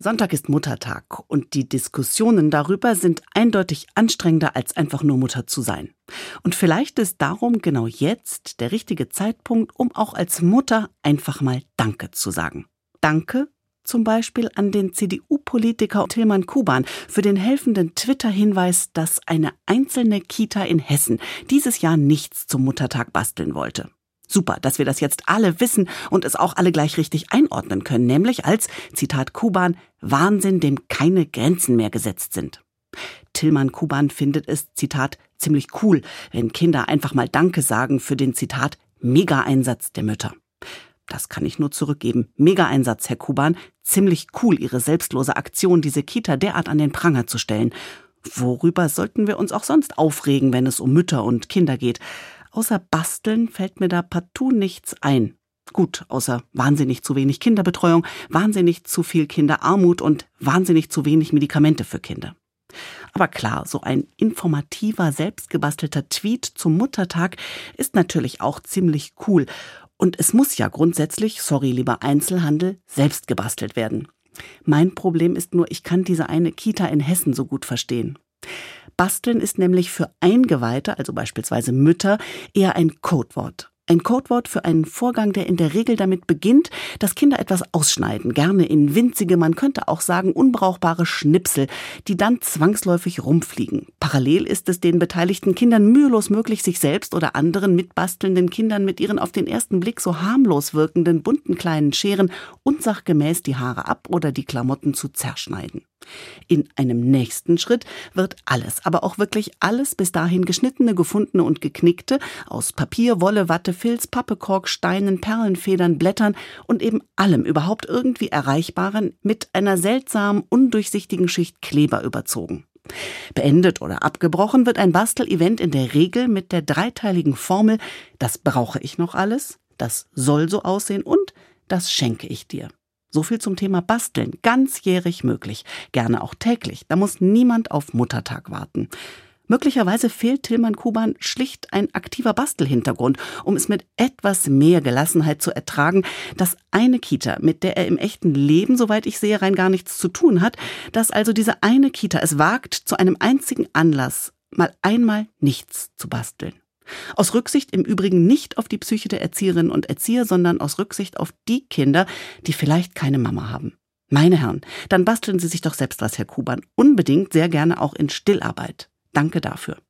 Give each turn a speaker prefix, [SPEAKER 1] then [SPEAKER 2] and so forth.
[SPEAKER 1] Sonntag ist Muttertag und die Diskussionen darüber sind eindeutig anstrengender, als einfach nur Mutter zu sein. Und vielleicht ist darum genau jetzt der richtige Zeitpunkt, um auch als Mutter einfach mal Danke zu sagen. Danke zum Beispiel an den CDU-Politiker Tilman Kuban für den helfenden Twitter-Hinweis, dass eine einzelne Kita in Hessen dieses Jahr nichts zum Muttertag basteln wollte. Super, dass wir das jetzt alle wissen und es auch alle gleich richtig einordnen können, nämlich als, Zitat Kuban, Wahnsinn, dem keine Grenzen mehr gesetzt sind. Tilman Kuban findet es, Zitat, ziemlich cool, wenn Kinder einfach mal Danke sagen für den, Zitat, Mega-Einsatz der Mütter. Das kann ich nur zurückgeben. Mega-Einsatz, Herr Kuban. Ziemlich cool, Ihre selbstlose Aktion, diese Kita derart an den Pranger zu stellen. Worüber sollten wir uns auch sonst aufregen, wenn es um Mütter und Kinder geht? Außer Basteln fällt mir da partout nichts ein. Gut, außer wahnsinnig zu wenig Kinderbetreuung, wahnsinnig zu viel Kinderarmut und wahnsinnig zu wenig Medikamente für Kinder. Aber klar, so ein informativer, selbstgebastelter Tweet zum Muttertag ist natürlich auch ziemlich cool. Und es muss ja grundsätzlich, sorry lieber Einzelhandel, selbst gebastelt werden. Mein Problem ist nur, ich kann diese eine Kita in Hessen so gut verstehen. Basteln ist nämlich für Eingeweihte, also beispielsweise Mütter, eher ein Codewort. Ein Codewort für einen Vorgang, der in der Regel damit beginnt, dass Kinder etwas ausschneiden, gerne in winzige, man könnte auch sagen unbrauchbare Schnipsel, die dann zwangsläufig rumfliegen. Parallel ist es den beteiligten Kindern mühelos möglich, sich selbst oder anderen mitbastelnden Kindern mit ihren auf den ersten Blick so harmlos wirkenden bunten kleinen Scheren unsachgemäß die Haare ab oder die Klamotten zu zerschneiden. In einem nächsten Schritt wird alles, aber auch wirklich alles bis dahin geschnittene, gefundene und geknickte aus Papier, Wolle, Watte, Filz, Pappe, Kork, Steinen, Perlenfedern, Blättern und eben allem überhaupt irgendwie Erreichbaren mit einer seltsamen, undurchsichtigen Schicht Kleber überzogen. Beendet oder abgebrochen wird ein Bastelevent in der Regel mit der dreiteiligen Formel: Das brauche ich noch alles, das soll so aussehen und das schenke ich dir. So viel zum Thema Basteln, ganzjährig möglich, gerne auch täglich, da muss niemand auf Muttertag warten. Möglicherweise fehlt Tilman Kuban schlicht ein aktiver Bastelhintergrund, um es mit etwas mehr Gelassenheit zu ertragen, dass eine Kita, mit der er im echten Leben, soweit ich sehe, rein gar nichts zu tun hat, dass also diese eine Kita es wagt, zu einem einzigen Anlass mal einmal nichts zu basteln. Aus Rücksicht im Übrigen nicht auf die Psyche der Erzieherinnen und Erzieher, sondern aus Rücksicht auf die Kinder, die vielleicht keine Mama haben. Meine Herren, dann basteln Sie sich doch selbst was, Herr Kuban. Unbedingt, sehr gerne auch in Stillarbeit. Danke dafür.